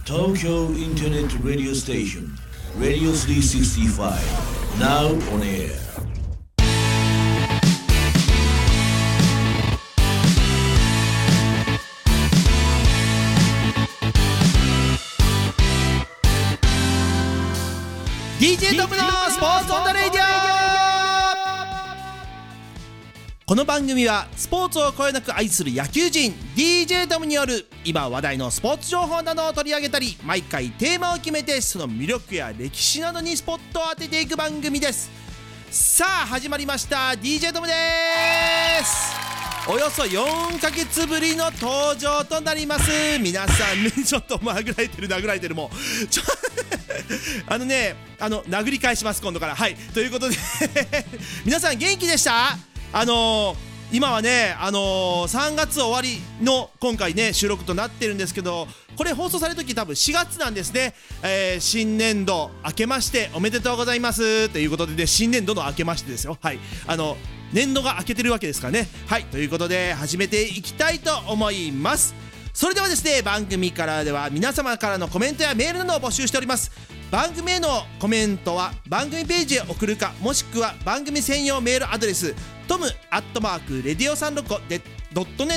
Tokyo Internet Radio Station Radio 365 Now on air DJ トムのスポーツオンザレイディオ。この番組はスポーツをこよなく愛する野球人 DJ トムによる今話題のスポーツ情報などを取り上げたり、毎回テーマを決めてその魅力や歴史などにスポットを当てていく番組です。さあ始まりました。 DJ トムです。およそ4ヶ月ぶりの登場となります。皆さんちょっと殴られてるもう殴り返します今度から。はいということで皆さん元気でした？今はね、3月終わりの今回ね収録となってるんですけど、これ放送されるとき多分4月なんですね。新年度明けましておめでとうございますということで、ね、新年度の明けましてですよ。はい年度が明けてるわけですからね。はいということで始めていきたいと思います。それではですね、番組からでは皆様からのコメントやメールなどを募集しております。番組へのコメントは番組ページへ送るか、もしくは番組専用メールアドレスtom@radio365.net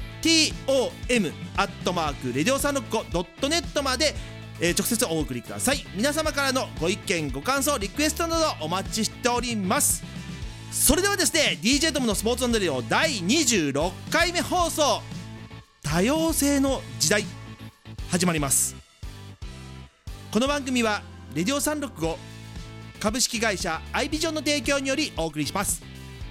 tom@radio365.net まで、直接お送りください。皆様からのご意見ご感想リクエストなどお待ちしております。それではですね、 DJ トムのスポーツオンザレディオ第26回目放送、多様性の時代始まります。この番組はレディオ365株式会社アイビジョンの提供によりお送りします。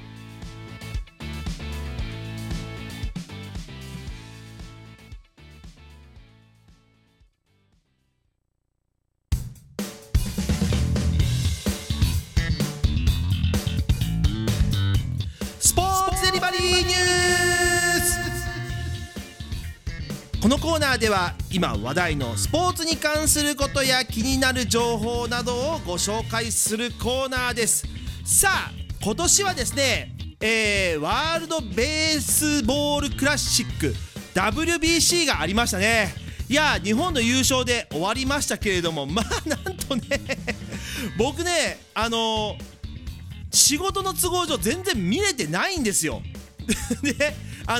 スポーツデリバリーニュース。このコーナーでは今話題のスポーツに関することや気になる情報などをご紹介するコーナーです。さあ今年はですね、ワールドベースボールクラシック WBC がありましたね。いや日本の優勝で終わりましたけれども、まあなんとね僕ね仕事の都合上全然見れてないんですよで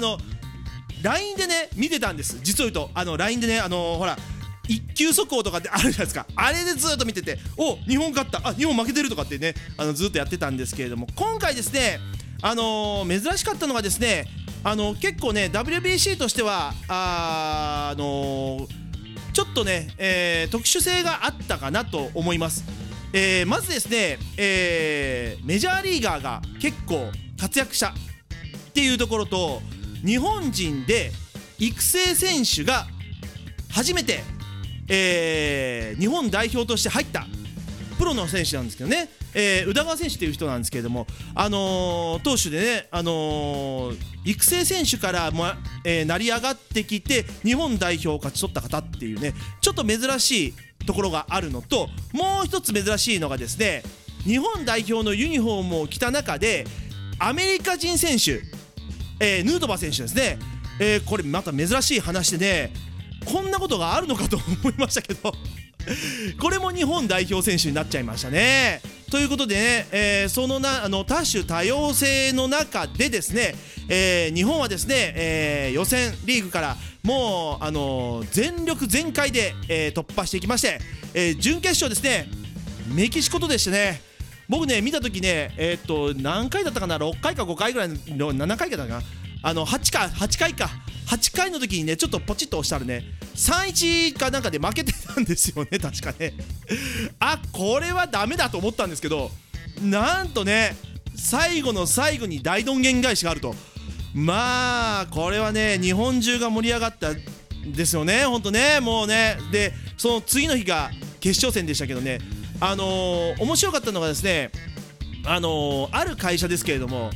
LINE でね見てたんです。実を言うとLINE でねほら一級速報とかってあるじゃないですか。あれでずっと見てて、お日本勝った、日本負けてるとかってねずっとやってたんですけれども、今回ですね珍しかったのがですね結構ね WBC としてはちょっとね、特殊性があったかなと思います。まずですね、メジャーリーガーが結構活躍したっていうところと、日本人で育成選手が初めて、日本代表として入ったプロの選手なんですけどね、宇田川選手という人なんですけれども、投手でね、育成選手からも、成り上がってきて日本代表を勝ち取った方っていうね、ちょっと珍しいところがあるのと、もう一つ珍しいのがですね、日本代表のユニフォームを着た中でアメリカ人選手、ヌートバー選手ですね、これまた珍しい話でね、こんなことがあるのかと思いましたけどこれも日本代表選手になっちゃいましたね。ということでね、その多種多様性の中でですね、日本はですね、予選リーグからもう全力全開で、突破していきまして、準決勝ですね、メキシコとでしたね。僕ね見た時ね、何回だったかな、6回か5回ぐらいの7回かだな、8回の時にねちょっとポチッと押したらね 3-1 かなんかで負けてたんですよね、確かねこれはダメだと思ったんですけど、なんとね最後の最後に大どんげん返しがあると、まあこれはね日本中が盛り上がったんですよね、ほんとね。もうね、でその次の日が決勝戦でしたけどね、面白かったのがですね、ある会社ですけれども、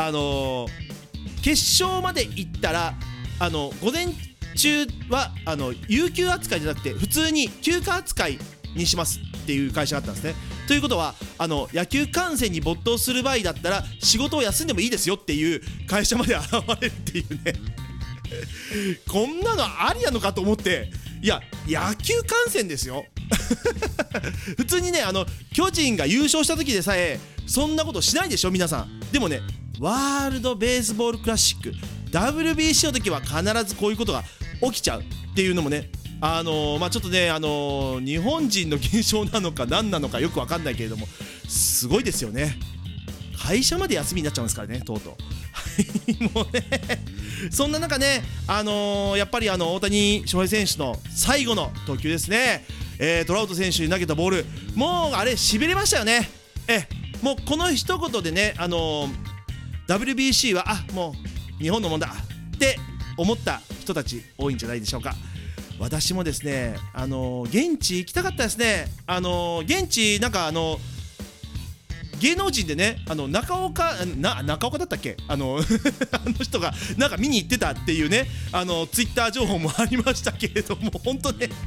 決勝まで行ったら午前中は有給扱いじゃなくて普通に休暇扱いにしますっていう会社があったんですね。ということは野球観戦に没頭する場合だったら仕事を休んでもいいですよっていう会社まで現れるっていうねこんなのありなのかと思って、 いや野球観戦ですよ普通にね巨人が優勝した時でさえそんなことしないでしょ皆さん。でもねワールドベースボールクラシック WBC の時は必ずこういうことが起きちゃうっていうのもねちょっとね日本人の現象なのか何なのかよく分かんないけれどもすごいですよね。会社まで休みになっちゃうんですからねとうとうもうねそんな中ねやっぱり大谷翔平選手の最後の投球ですね、トラウト選手に投げたボールもうあれしびれましたよね。もうこの一言でねWBC はもう日本のもんだって思った人たち多いんじゃないでしょうか。私もですね現地行きたかったですね。現地なんか芸能人でね中岡だったっけあの人がなんか見に行ってたっていうねツイッター情報もありましたけれども本当ね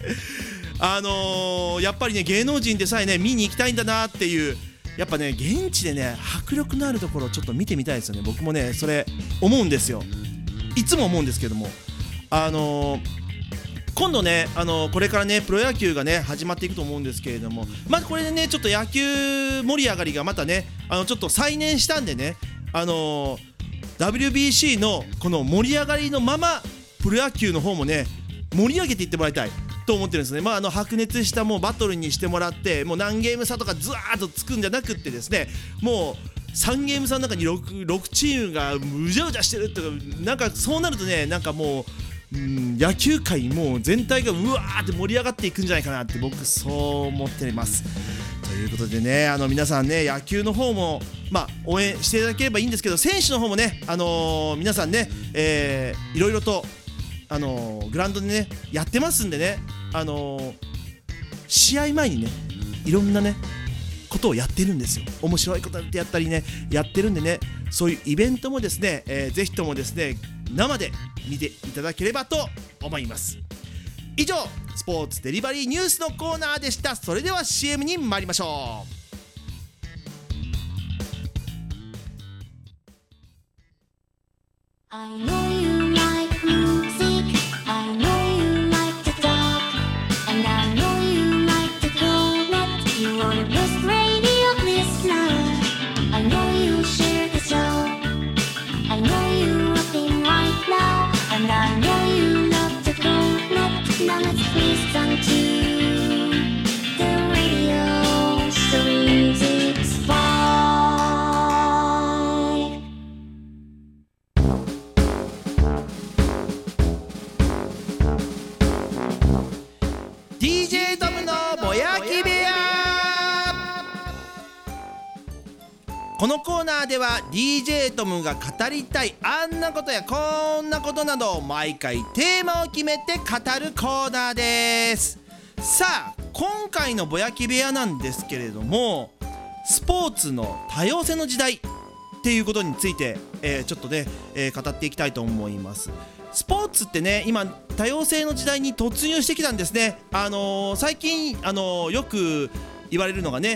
やっぱりね芸能人でさえね見に行きたいんだなっていうやっぱね現地でね迫力のあるところをちょっと見てみたいですよね。僕もねそれ思うんですよ。いつも思うんですけども今度ねこれからねプロ野球がね始まっていくと思うんですけれどもまずこれでねちょっと野球盛り上がりがまたねちょっと再燃したんでねWBC のこの盛り上がりのままプロ野球の方もね盛り上げていってもらいたいと思ってるんですね。白熱したもうバトルにしてもらってもう何ゲーム差とかずわーっとつくんじゃなくってですねもう3ゲーム差の中に 6チームがうじゃうじゃしてるってなんかそうなるとねなんかもう野球界もう全体がうわーって盛り上がっていくんじゃないかなって僕そう思っています。ということでね皆さんね野球の方も応援していただければいいんですけど選手の方もね皆さんねいろいろとグラウンドでねやってますんでね試合前にねいろんなねことをやってるんですよ。面白いことやったりねやってるんでねそういうイベントもですね、ぜひともですね生で見ていただければと思います。以上スポーツデリバリーニュースのコーナーでした。それでは CM に参りましょう。 I know you like music, I know you like to talk, and I know you like to go net. You are the best radio listener. I know you share the show. I know you working right now, and I know you love to go net. Now let's listen to the radio, so music's fine. DJ トムのぼやき部屋。このコーナーでは DJ トムが語りたいあんなことやこんなことなど毎回テーマを決めて語るコーナーです。さあ今回のぼやき部屋なんですけれどもスポーツの多様性の時代っていうことについて、ちょっとね、語っていきたいと思います。スポーツってね今多様性の時代に突入してきたんですね。最近よく言われるのがね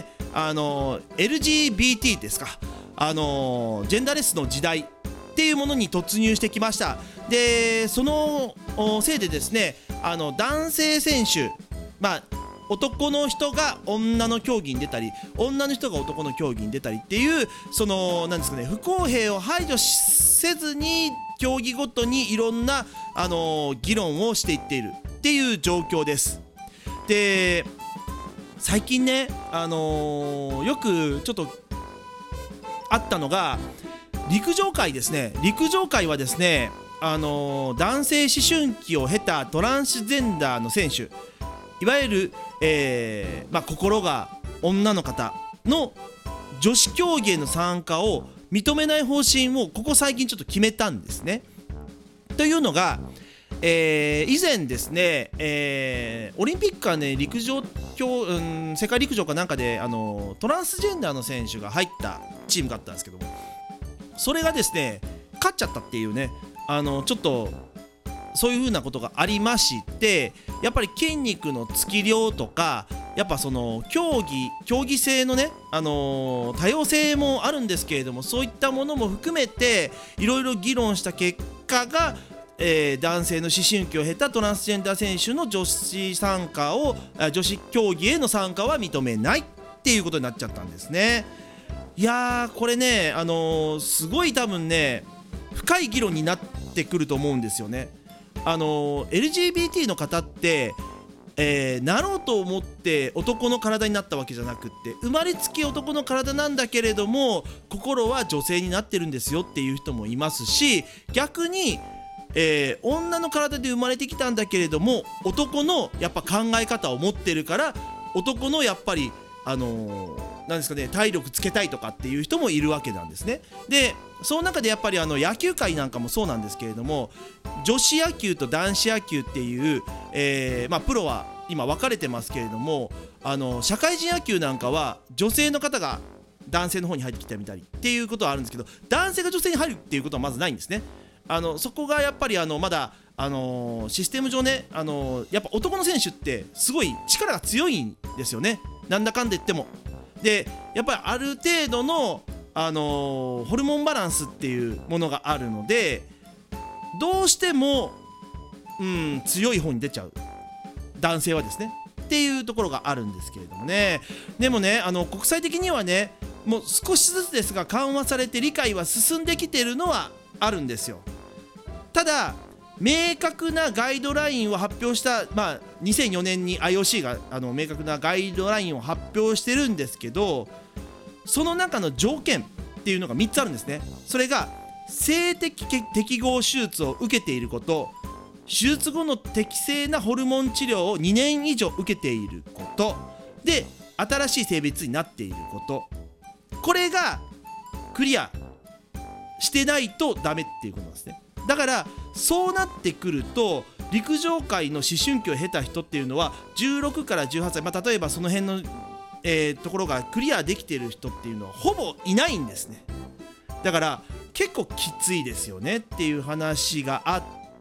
LGBT ですかジェンダーレスの時代っていうものに突入してきました。でそのせいでですね男性選手男の人が女の競技に出たり女の人が男の競技に出たりっていうなんですかね不公平を排除せずに競技ごとにいろんな議論をしていっているっていう状況です。で最近ねよくちょっとあったのが陸上界ですね。陸上界はですね男性思春期を経たトランスジェンダーの選手いわゆる、心が女の方の女子競技への参加を認めない方針をここ最近ちょっと決めたんですね。というのが、以前ですね、オリンピックかね陸上世界陸上かなんかでトランスジェンダーの選手が入ったチームがあったんですけどもそれがですね勝っちゃったっていうねちょっとそういう風なことがありましてやっぱり筋肉のつき量とかやっぱ競技性のね、多様性もあるんですけれどもそういったものも含めていろいろ議論した結果が男性の思春期を経たトランスジェンダー選手の女子競技への参加は認めないっていうことになっちゃったんですね。いやーこれね、すごい多分ね深い議論になってくると思うんですよね。LGBT の方って、なろうと思って男の体になったわけじゃなくって、生まれつき男の体なんだけれども心は女性になってるんですよっていう人もいますし、逆に、女の体で生まれてきたんだけれども男のやっぱ考え方を持ってるから男のやっぱりなんですかね、体力つけたいとかっていう人もいるわけなんですね。でその中でやっぱり野球界なんかもそうなんですけれども、女子野球と男子野球っていう、プロは今分かれてますけれども、社会人野球なんかは女性の方が男性の方に入ってきたみたりっていうことはあるんですけど、男性が女性に入るっていうことはまずないんですね。そこがやっぱりまだシステム上ね、やっぱ男の選手ってすごい力が強いんですよね、なんだかんで言っても。でやっぱりある程度の、ホルモンバランスっていうものがあるので、どうしても、強い方に出ちゃう、男性はですねっていうところがあるんですけれどもね。でもね国際的にはねもう少しずつですが緩和されて理解は進んできているのはあるんですよ。ただ明確なガイドラインを発表した、2004年に IOC が明確なガイドラインを発表してるんですけど、その中の条件っていうのが3つあるんですね。それが性的適合手術を受けていること、手術後の適正なホルモン治療を2年以上受けていることで、新しい性別になっていること、これがクリアしてないとダメっていうことなんですね。だからそうなってくると陸上界の思春期を経た人っていうのは16から18歳、例えばその辺の、ところがクリアできている人っていうのはほぼいないんですね。だから結構きついですよねっていう話があって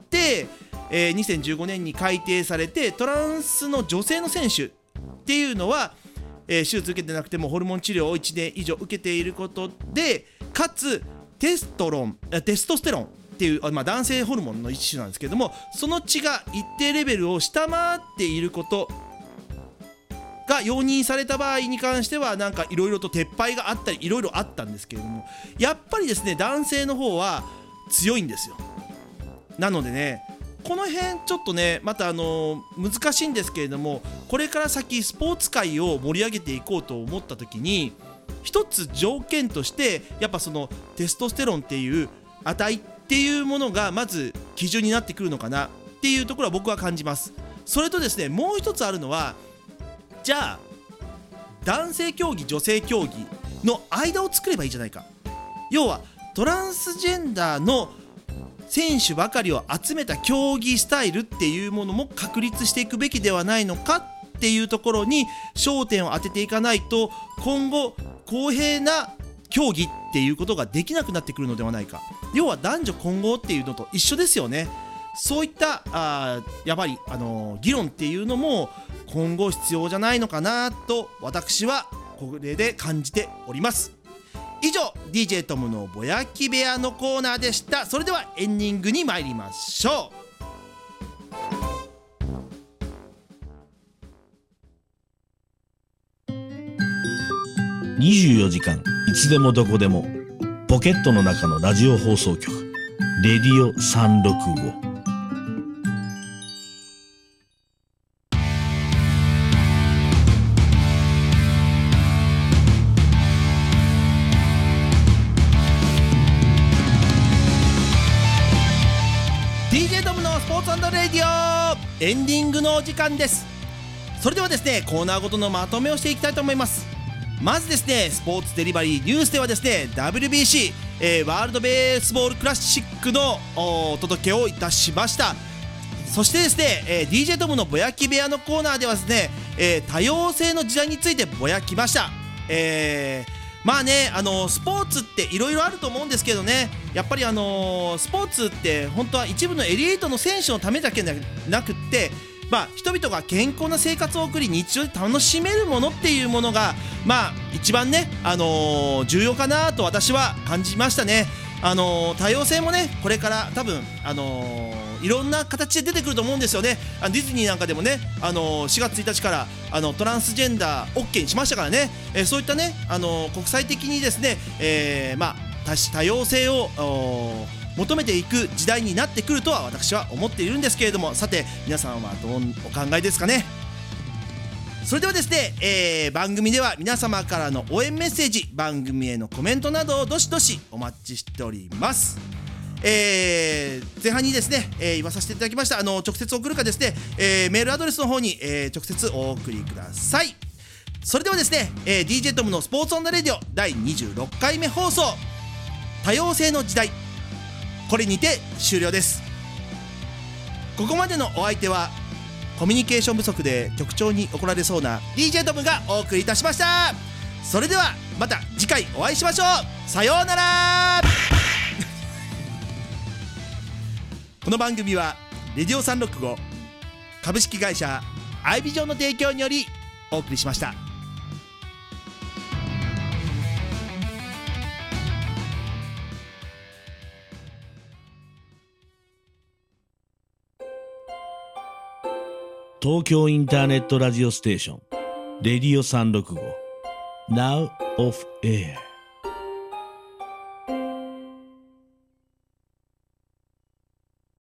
、2015年に改定されて、トランスの女性の選手っていうのは、手術受けてなくてもホルモン治療を1年以上受けていることで、かつテストステロンっていう、男性ホルモンの一種なんですけども、その値が一定レベルを下回っていることが容認された場合に関しては、なんかいろいろと撤廃があったりいろいろあったんですけれども、やっぱりですね男性の方は強いんですよ。なのでねこの辺ちょっとねまた難しいんですけれども、これから先スポーツ界を盛り上げていこうと思った時に一つ条件としてやっぱそのテストステロンっていう値っていうものがまず基準になってくるのかなっていうところは僕は感じます。それとですねもう一つあるのは、じゃあ男性競技女性競技の間を作ればいいじゃないか。要はトランスジェンダーの選手ばかりを集めた競技スタイルっていうものも確立していくべきではないのかっていうところに焦点を当てていかないと、今後公平な競技っていうことができなくなってくるのではないか。要は男女混合っていうのと一緒ですよね。そういったやっぱり議論っていうのも今後必要じゃないのかなと私はこれで感じております。以上 DJ トムのぼやき部屋のコーナーでした。それではエンディングに参りましょう。24時間いつでもどこでもポケットの中のラジオ放送局レディオ365。 エンディングのお時間です。それではですねコーナーごとのまとめをしていきたいと思います。まずですねスポーツデリバリーニュースではですね WBC、ワールドベースボールクラシックのお届けをいたしました。そしてですね、DJ トムのぼやき部屋のコーナーではですね、多様性の時代についてぼやきました。まあねスポーツっていろいろあると思うんですけどね、やっぱりスポーツって本当は一部のエリートの選手のためだけでなくって、人々が健康な生活を送り日常で楽しめるものっていうものが一番ね、重要かなと私は感じましたね。多様性もねこれから多分いろんな形で出てくると思うんですよね。ディズニーなんかでもね、4月1日からトランスジェンダー OK にしましたからね、そういったね、国際的にですね、多様性を求めていく時代になってくるとは私は思っているんですけれども、さて皆さんはどうお考えですかね。それではですね、番組では皆様からの応援メッセージ、番組へのコメントなどをどしどしお待ちしております。前半にですね、言わさせていただきました直接送るかですね、メールアドレスの方に、直接お送りください。それではですね、DJ トムのスポーツオンザレディオ第26回目放送、多様性の時代、これにて終了です。ここまでのお相手はコミュニケーション不足で局長に怒られそうな DJ トムがお送りいたしました。それではまた次回お会いしましょう。さようならこの番組はレディオ365株式会社アイビジョンの提供によりお送りしました。 東京インターネットラジオステーションレディオ365 Now off air